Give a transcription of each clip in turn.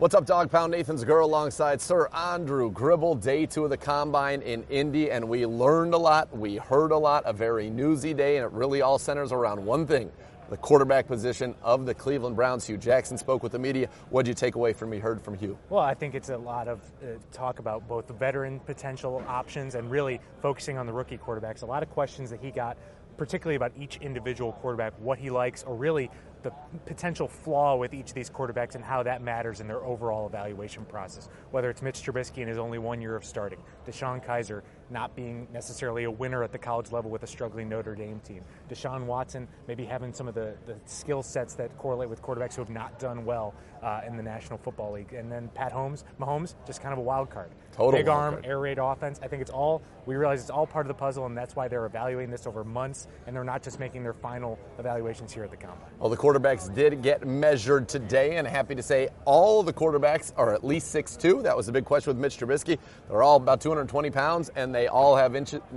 What's up, Dog Pound? Nathan Zegura alongside Sir Andrew Gribble. Day 2 of the Combine in Indy, and we learned a lot, we heard a lot, a very newsy day, and it really all centers around one thing, the quarterback position of the Cleveland Browns. Hugh Jackson spoke with the media. What did you take away from what you heard from Hugh? Well, I think it's a lot of talk about both the veteran potential options and really focusing on the rookie quarterbacks. A lot of questions that he got, particularly about each individual quarterback, what he likes, or really the potential flaw with each of these quarterbacks and how that matters in their overall evaluation process. Whether it's Mitch Trubisky in his only 1 year of starting, Deshaun Kaiser not being necessarily a winner at the college level with a struggling Notre Dame team, Deshaun Watson maybe having some of the skill sets that correlate with quarterbacks who have not done well in the National Football League, and then Mahomes, just kind of a wild card. Total big arm, card. air raid offense. I think we realize it's all part of the puzzle, and that's why they're evaluating this over months, and they're not just making their final evaluations here at the Combine. Well, the quarterbacks did get measured today, and happy to say all of the quarterbacks are at least 6'2". That was a big question with Mitch Trubisky. They're all about 220 pounds, and they all have a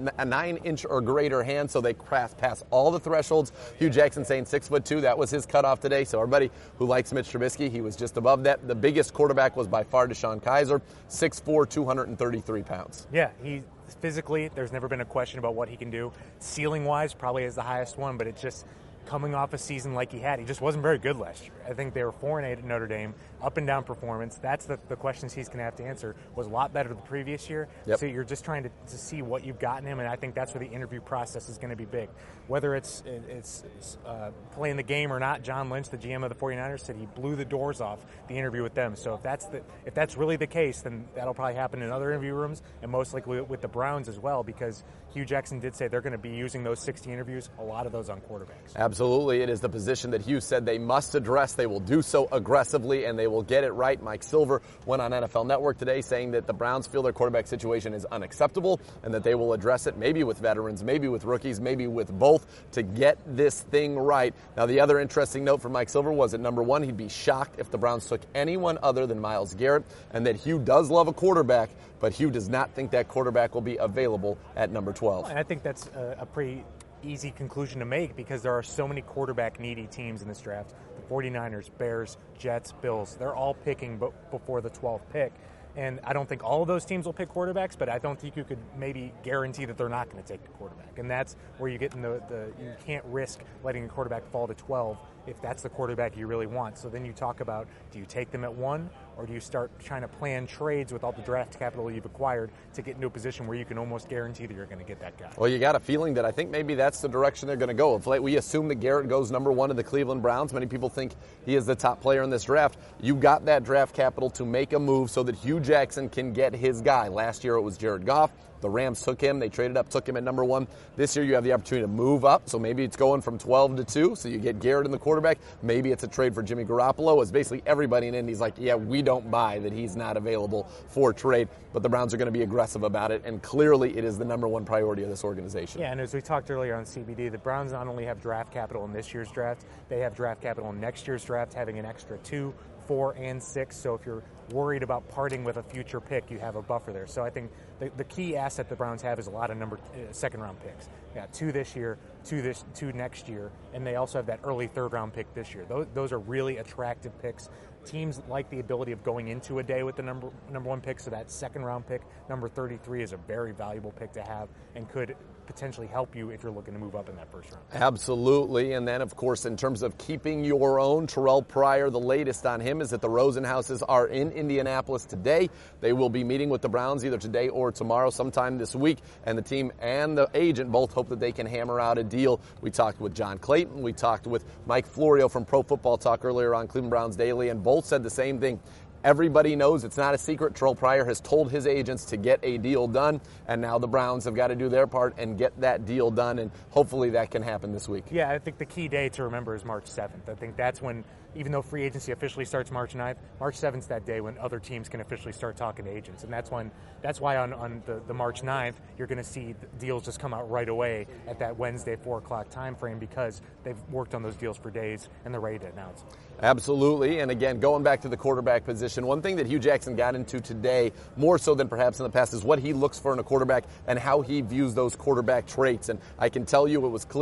9-inch or greater hand, so they pass all the thresholds. Hugh Jackson saying 6'2". That was his cutoff today, so everybody who likes Mitch Trubisky, he was just above that. The biggest quarterback was by far Deshaun Kaiser, 6'4", 233 pounds. Yeah, physically, there's never been a question about what he can do. Ceiling-wise, probably is the highest one, but it's just coming off a season like he had. He just wasn't very good last year. I think they were 4-8 at Notre Dame, up and down performance. That's the questions he's going to have to answer. Was a lot better the previous year. Yep. So you're just trying to see what you've got in him, and I think that's where the interview process is going to be big. Whether it's playing the game or not, John Lynch, the GM of the 49ers, said he blew the doors off the interview with them. So if that's really the case, then that'll probably happen in other interview rooms, and most likely with the Browns as well, because Hugh Jackson did say they're going to be using those 60 interviews, a lot of those on quarterbacks. Absolutely. It is the position that Hugh said they must address. They will do so aggressively, and they will get it right. Mike Silver went on NFL Network today saying that the Browns feel their quarterback situation is unacceptable and that they will address it, maybe with veterans, maybe with rookies, maybe with both, to get this thing right. Now, the other interesting note from Mike Silver was that, number one, he'd be shocked if the Browns took anyone other than Myles Garrett, and that Hugh does love a quarterback, but Hugh does not think that quarterback will be available at number 12. And I think that's a pretty easy conclusion to make because there are so many quarterback-needy teams in this draft. The 49ers, Bears, Jets, Bills, they're all picking before the 12th pick. And I don't think all of those teams will pick quarterbacks, but I don't think you could maybe guarantee that they're not going to take the quarterback. And that's where you get in you can't risk letting a quarterback fall to 12 if that's the quarterback you really want. So then you talk about, do you take them at 1, or do you start trying to plan trades with all the draft capital you've acquired to get into a position where you can almost guarantee that you're going to get that guy? Well, you got a feeling that I think maybe that's the direction they're going to go. If we assume that Garrett goes number 1 in the Cleveland Browns, many people think he is the top player in this draft. You got that draft capital to make a move so that Hugh Jackson can get his guy. Last year it was Jared Goff. The Rams took him. They traded up, took him at number 1. This year you have the opportunity to move up, so maybe it's going from 12 to 2, so you get Garrett in the quarterback. Maybe it's a trade for Jimmy Garoppolo, as basically everybody in Indy's like, yeah, we don't buy that he's not available for trade, but the Browns are going to be aggressive about it, and clearly it is the number 1 priority of this organization. Yeah, and as we talked earlier on CBD, the Browns not only have draft capital in this year's draft, they have draft capital in next year's draft, having an extra 2, 4, and 6. So if you're worried about parting with a future pick, you have a buffer there. So I think the key asset the Browns have is a lot of second-round picks. They got 2 this year, 2 next year, and they also have that early third-round pick this year. Those are really attractive picks. Teams like the ability of going into a day with the number 1 pick, so that second-round pick, number 33, is a very valuable pick to have and could potentially help you if you're looking to move up in that first round. Absolutely. And then, of course, in terms of keeping your own, Terrell Pryor, the latest on him is that the Rosenhauses are in Indianapolis today. They will be meeting with the Browns either today or tomorrow, sometime this week, and the team and the agent both hope that they can hammer out a deal. We talked with John Clayton. We talked with Mike Florio from Pro Football Talk earlier on Cleveland Browns Daily, and both said the same thing. Everybody knows it's not a secret. Terrell Pryor has told his agents to get a deal done, and now the Browns have got to do their part and get that deal done, and hopefully that can happen this week. Yeah, I think the key day to remember is March 7th. I think that's when, even though free agency officially starts March 9th, March 7th is that day when other teams can officially start talking to agents. And that's why on the March 9th, you're going to see deals just come out right away at that Wednesday 4 o'clock time frame because they've worked on those deals for days and they're ready to announce. Absolutely. And again, going back to the quarterback position, one thing that Hugh Jackson got into today, more so than perhaps in the past, is what he looks for in a quarterback and how he views those quarterback traits. And I can tell you it was clear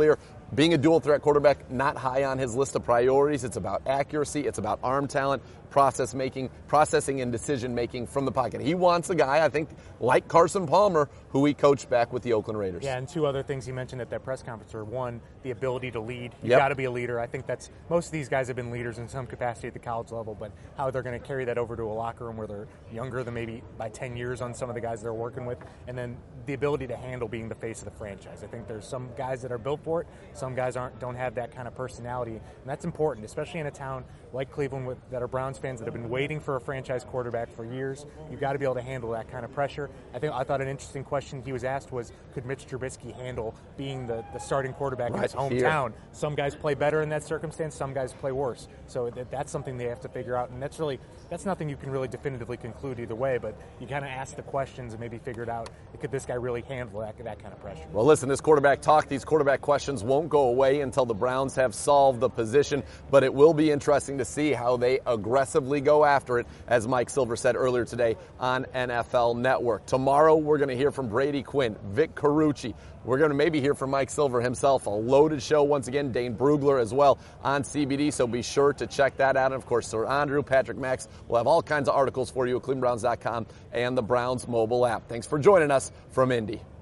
being a dual threat quarterback, not high on his list of priorities. It's about accuracy. It's about arm talent, processing and decision making from the pocket. He wants a guy, I think, like Carson Palmer, who he coached back with the Oakland Raiders. Yeah, and two other things he mentioned at that press conference are, one, the ability to lead. You've Yep. got to be a leader. I think that's most of these guys have been leaders in some capacity at the college level, but how they're going to carry that over to a locker room where they're younger than maybe by 10 years on some of the guys they're working with, and then the ability to handle being the face of the franchise. I think there's some guys that are built for it. Some guys don't have that kind of personality, and that's important, especially in a town like Cleveland that are Browns fans that have been waiting for a franchise quarterback for years. You've got to be able to handle that kind of pressure. I thought an interesting question he was asked was, could Mitch Trubisky handle being the starting quarterback in his hometown? Here. Some guys play better in that circumstance. Some guys play worse. So that's something they have to figure out, and that's nothing you can really definitively conclude either way, but you kind of ask the questions and maybe figure it out. Could this guy really handle that kind of pressure? Well, listen, this quarterback talk, these quarterback questions won't go away until the Browns have solved the position, but it will be interesting to see how they aggressively go after it, as Mike Silver said earlier today on NFL Network. Tomorrow, we're going to hear from Brady Quinn, Vic Carucci. We're going to maybe hear from Mike Silver himself. A loaded show once again. Dane Brugler as well on CBD, so be sure to check that out. And, of course, Sir Andrew, Patrick Max will have all kinds of articles for you at ClevelandBrowns.com and the Browns mobile app. Thanks for joining us from Indy.